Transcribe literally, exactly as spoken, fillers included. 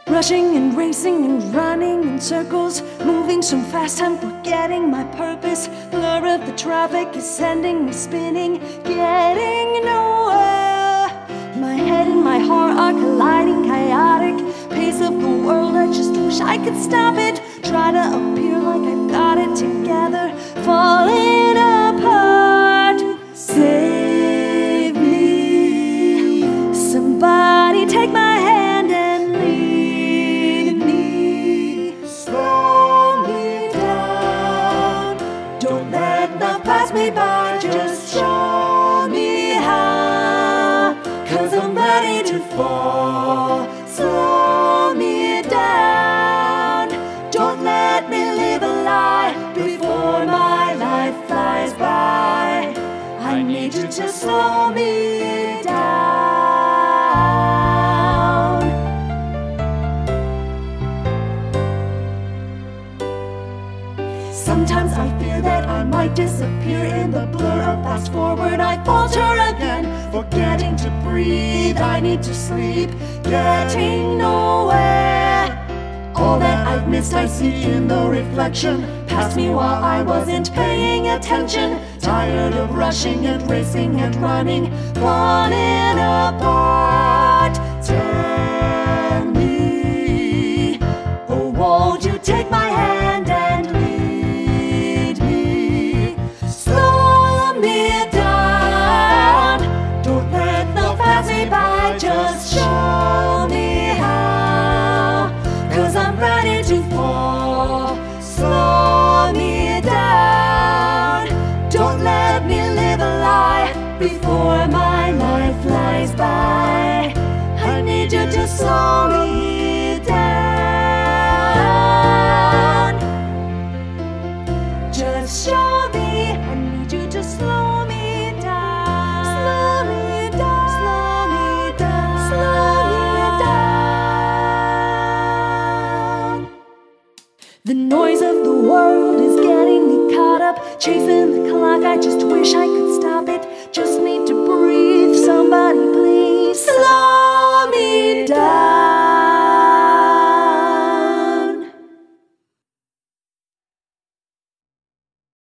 Rushing and racing and running in circles, moving so fast I'm forgetting my purpose. Blur of the traffic is sending me spinning, getting nowhere. My head and my heart are colliding, chaotic pace of the world, I just wish I could stop it. Try to appear like I've got it together, falling apart. Save me, somebody take my hand and lead me. Slow me down, don't let love pass me by, just show me how, 'cause I'm ready to fall. Slow me down, don't let me live a lie before my life flies by. I need you to slow me down. Sometimes I fear that I might disappear in the blur of fast forward. I falter again, forgetting to breathe. I need to sleep, getting nowhere. All that I've missed I see in the reflection, past me while I wasn't paying attention. Tired of rushing and racing and running, falling apart. Tell me, oh, won't you take my hand and lead me? Slow me down, don't let the pass me by, just show me how, 'cause I'm ready to fall. Slow me down, don't let me live a lie before my life flies by. I need you to slow me down. Just show me, I need you to slow me down. Slow me down, slow me down, slow me down. The noise of the world is getting me caught up, chasing the clock, I just wish I could